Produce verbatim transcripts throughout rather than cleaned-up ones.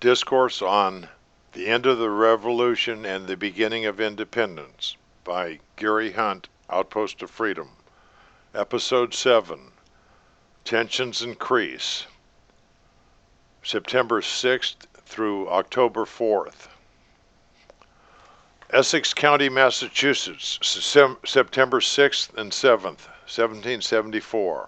Discourse on the End of the Revolution and the Beginning of Independence by Gary Hunt, Outpost of Freedom. Episode seven, Tensions Increase, September sixth through October fourth. Essex County, Massachusetts, September sixth and seventh, seventeen seventy-four.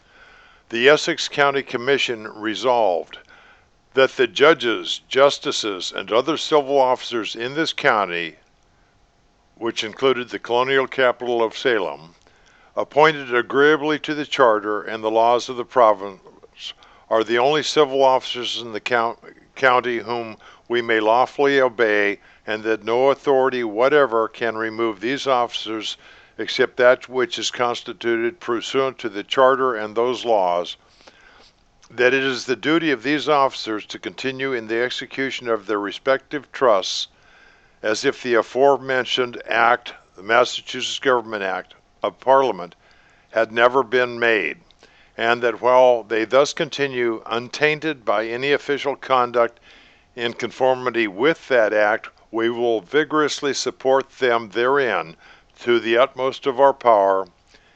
The Essex County Commission resolved that the judges, justices, and other civil officers in this county, which included the colonial capital of Salem, appointed agreeably to the charter and the laws of the province, are the only civil officers in the count, county whom we may lawfully obey, and that no authority whatever can remove these officers except that which is constituted pursuant to the charter and those laws, that it is the duty of these officers to continue in the execution of their respective trusts as if the aforementioned act, the Massachusetts Government Act of Parliament, had never been made, and that while they thus continue untainted by any official conduct in conformity with that act, we will vigorously support them therein to the utmost of our power,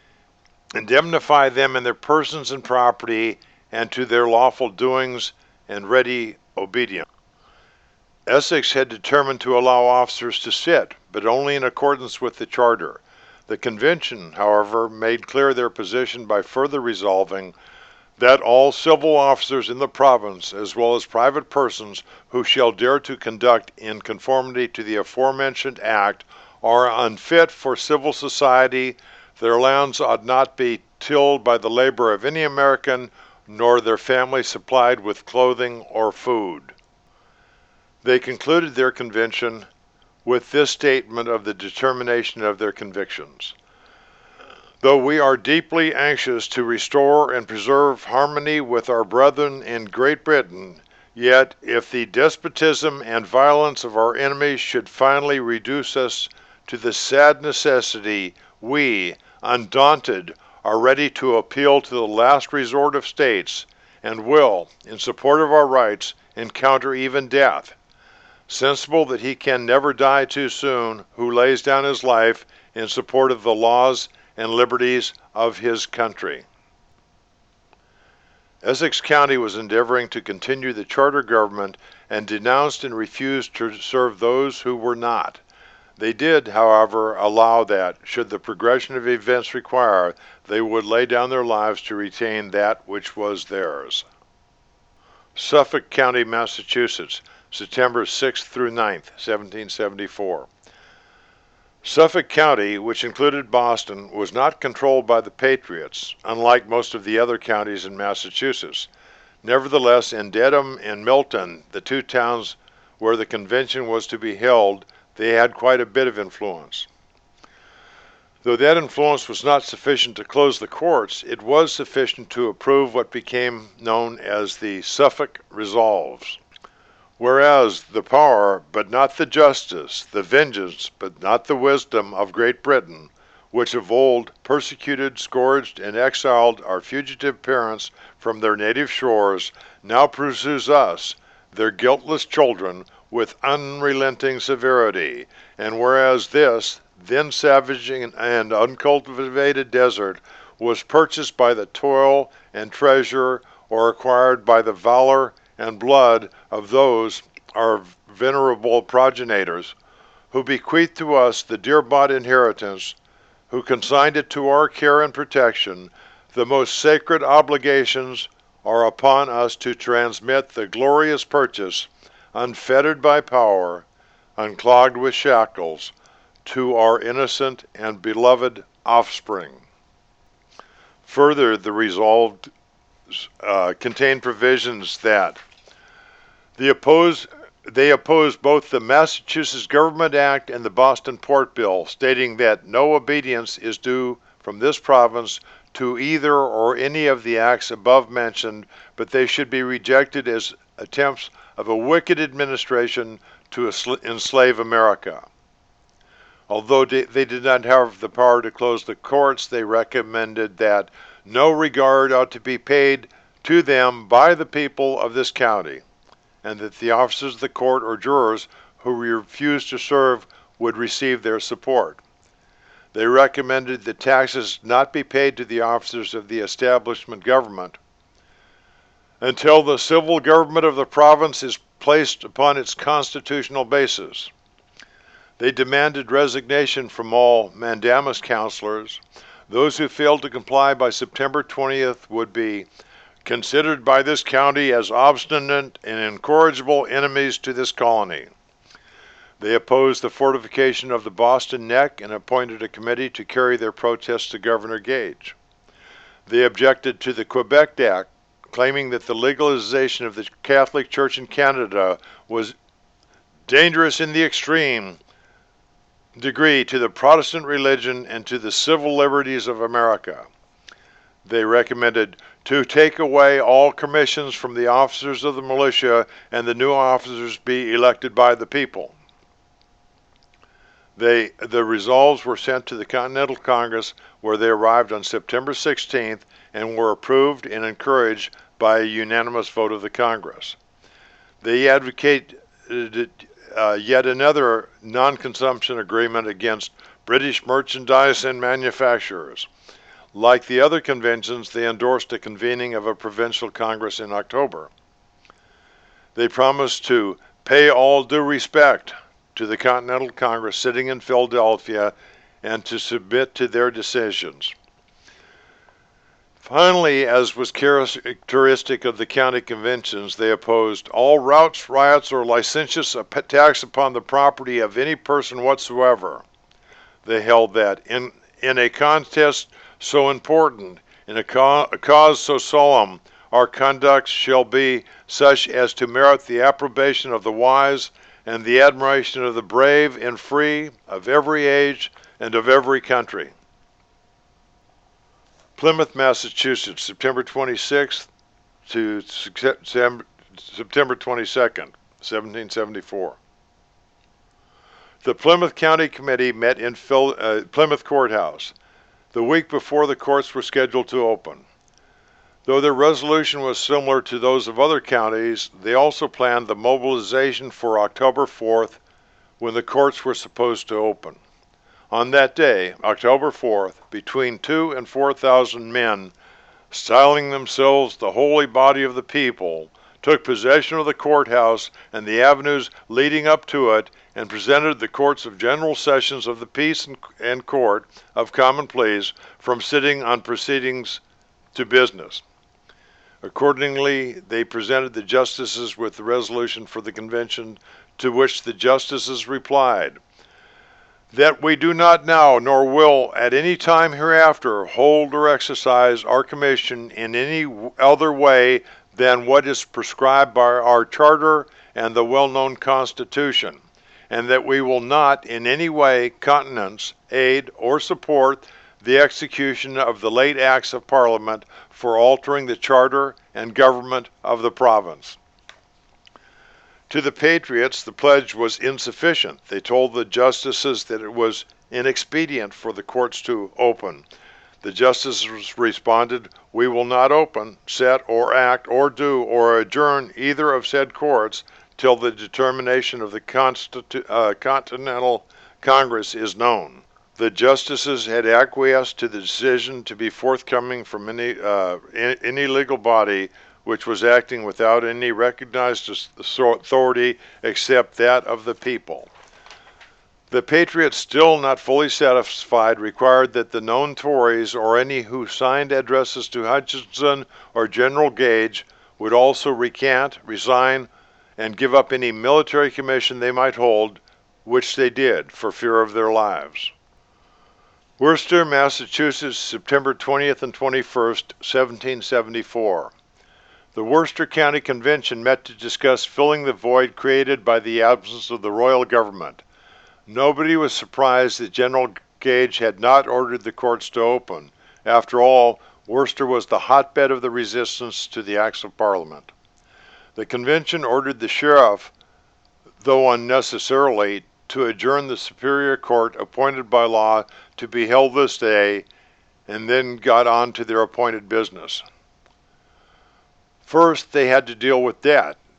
indemnify them in their persons and property, and to their lawful doings and ready obedience. Essex had determined to allow officers to sit, but only in accordance with the charter. The convention, however, made clear their position by further resolving that all civil officers in the province, as well as private persons who shall dare to conduct in conformity to the aforementioned act, are unfit for civil society. Their lands ought not be tilled by the labor of any American, nor their family supplied with clothing or food. They concluded their convention with this statement of the determination of their convictions. Though we are deeply anxious to restore and preserve harmony with our brethren in Great Britain, yet if the despotism and violence of our enemies should finally reduce us to the sad necessity, we, undaunted, are ready to appeal to the last resort of states, and will, in support of our rights, encounter even death, sensible that he can never die too soon who lays down his life in support of the laws and liberties of his country. Essex County was endeavoring to continue the charter government and denounced and refused to serve those who were not. They did, however, allow that, should the progression of events require, they would lay down their lives to retain that which was theirs. Suffolk County, Massachusetts, September sixth through ninth, seventeen seventy-four. Suffolk County, which included Boston, was not controlled by the Patriots, unlike most of the other counties in Massachusetts. Nevertheless, in Dedham and Milton, the two towns where the convention was to be held, they had quite a bit of influence. Though that influence was not sufficient to close the courts, it was sufficient to approve what became known as the Suffolk Resolves. Whereas the power, but not the justice, the vengeance, but not the wisdom of Great Britain, which of old persecuted, scourged, and exiled our fugitive parents from their native shores, now pursues us, their guiltless children, with unrelenting severity, and whereas this, then savage and uncultivated desert, was purchased by the toil and treasure, or acquired by the valor and blood of those, our venerable progenitors, who bequeathed to us the dear-bought inheritance, who consigned it to our care and protection, the most sacred obligations are upon us to transmit the glorious purchase, unfettered by power, unclogged with shackles, to our innocent and beloved offspring. Further, the resolved uh, contain provisions that the oppose, they oppose both the Massachusetts Government Act and the Boston Port Bill, stating that no obedience is due from this province to either or any of the acts above mentioned, but they should be rejected as attempts of a wicked administration to enslave America. Although they did not have the power to close the courts, they recommended that no regard ought to be paid to them by the people of this county. and that the officers of the court or jurors who refused to serve would receive their support. They recommended that taxes not be paid to the officers of the establishment government until the civil government of the province is placed upon its constitutional basis. They demanded resignation from all mandamus counselors. Those who failed to comply by September twentieth would be considered by this county as obstinate and incorrigible enemies to this colony. They opposed the fortification of the Boston Neck and appointed a committee to carry their protests to Governor Gage. They objected to the Quebec Act, claiming that the legalization of the Catholic Church in Canada was dangerous in the extreme degree to the Protestant religion and to the civil liberties of America. They recommended to take away all commissions from the officers of the militia and the new officers be elected by the people. They, the resolves were sent to the Continental Congress, where they arrived on September sixteenth and were approved and encouraged by a unanimous vote of the Congress. They advocated uh, yet another non-consumption agreement against British merchandise and manufacturers. Like the other conventions, they endorsed a convening of a provincial Congress in October. They promised to pay all due respect to the Continental Congress sitting in Philadelphia and to submit to their decisions. Finally, as was characteristic of the county conventions, they opposed all routs, riots, or licentious attacks upon the property of any person whatsoever. They held that in, in a contest so important, in a, ca- a cause so solemn, our conduct shall be such as to merit the approbation of the wise and the admiration of the brave and free, of every age and of every country. Plymouth, Massachusetts, September twenty-sixth to September twenty-second, seventeen seventy-four. The Plymouth County Committee met in Phil, uh, Plymouth Courthouse the week before the courts were scheduled to open. Though their resolution was similar to those of other counties, they also planned the mobilization for October fourth, when the courts were supposed to open. On that day, October fourth, between two and four thousand men, styling themselves the holy body of the people, took possession of the courthouse and the avenues leading up to it, and presented the courts of general sessions of the peace and, and court of common pleas from sitting on proceedings to business. Accordingly, they presented the justices with the resolution for the convention, to which the justices replied, that we do not now, nor will at any time hereafter, hold or exercise our commission in any other way than what is prescribed by our charter and the well-known Constitution, and that we will not in any way countenance, aid, or support the execution of the late acts of Parliament for altering the charter and government of the province. To the Patriots, the pledge was insufficient. They told the justices that it was inexpedient for the courts to open. The justices responded, we will not open, set, or act, or do, or adjourn either of said courts till the determination of the Constitu- uh, Continental Congress is known. The justices had acquiesced to the decision to be forthcoming from any, uh, any legal body which was acting without any recognized authority except that of the people. The Patriots, still not fully satisfied, required that the known Tories or any who signed addresses to Hutchinson or General Gage would also recant, resign, and give up any military commission they might hold, which they did for fear of their lives. Worcester, Massachusetts, September twentieth and twenty-first, seventeen seventy-four. The Worcester County Convention met to discuss filling the void created by the absence of the royal government. Nobody was surprised that General Gage had not ordered the courts to open. After all, Worcester was the hotbed of the resistance to the acts of Parliament. The convention ordered the sheriff, though unnecessarily, to adjourn the Superior Court appointed by law to be held this day, and then got on to their appointed business. First, they had to deal with debt.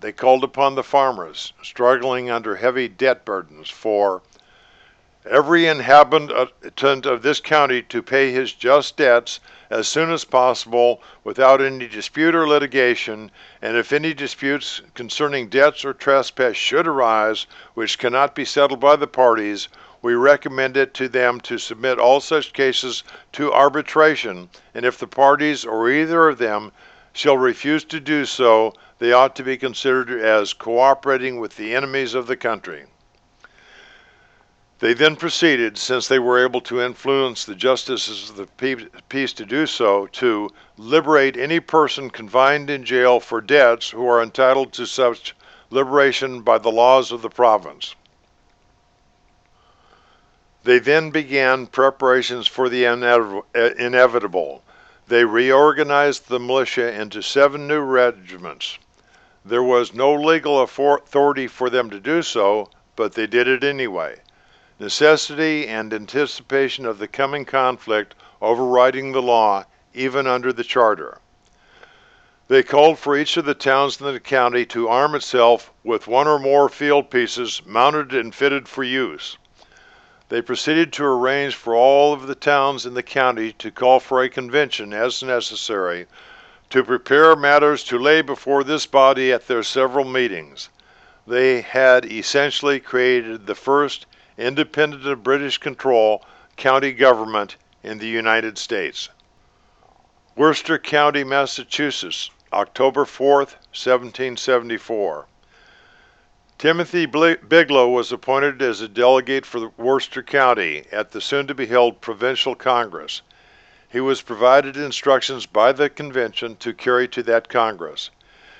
they called upon the farmers, struggling under heavy debt burdens, for every inhabitant of this county to pay his just debts as soon as possible without any dispute or litigation, and if any disputes concerning debts or trespass should arise which cannot be settled by the parties, we recommend it to them to submit all such cases to arbitration, and if the parties or either of them shall refuse to do so, they ought to be considered as cooperating with the enemies of the country. They then proceeded, since they were able to influence the justices of the peace to do so, to liberate any person confined in jail for debts who are entitled to such liberation by the laws of the province. They then began preparations for the inevitable. They reorganized the militia into seven new regiments. There was no legal authority for them to do so, but they did it anyway. Necessity and anticipation of the coming conflict overriding the law, even under the charter. They called for each of the towns in the county to arm itself with one or more field pieces mounted and fitted for use. They proceeded to arrange for all of the towns in the county to call for a convention as necessary to prepare matters to lay before this body at their several meetings. They had essentially created the first independent of British control county government in the United States. Worcester County, Massachusetts, October fourth, seventeen seventy-four. Timothy Bigelow was appointed as a delegate for Worcester County at the soon-to-be-held Provincial Congress. He was provided instructions by the convention to carry to that Congress.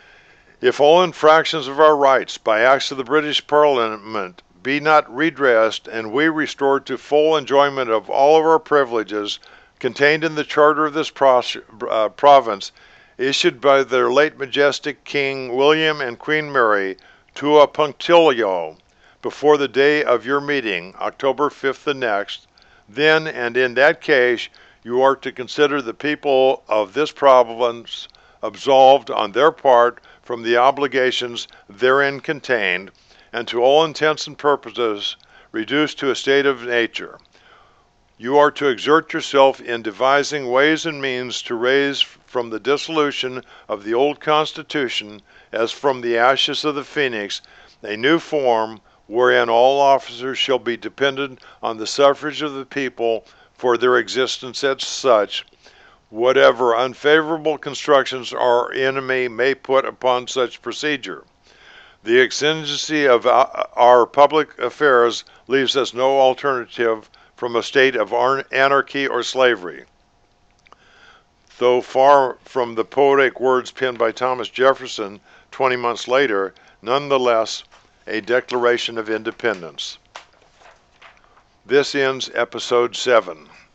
If all infractions of our rights by acts of the British Parliament be not redressed, and we restored to full enjoyment of all of our privileges contained in the charter of this pro- uh, province, issued by their late majestic King William and Queen Mary, to a punctilio before the day of your meeting, October fifth the next, then and in that case you are to consider the people of this province absolved on their part from the obligations therein contained, and to all intents and purposes reduced to a state of nature. You are to exert yourself in devising ways and means to raise from the dissolution of the old Constitution, as from the ashes of the phoenix, a new form wherein all officers shall be dependent on the suffrage of the people for their existence as such, whatever unfavorable constructions our enemy may put upon such procedure. The exigency of our public affairs leaves us no alternative from a state of anarchy or slavery. Though far from the poetic words penned by Thomas Jefferson twenty months later, nonetheless a declaration of independence. This ends episode seven.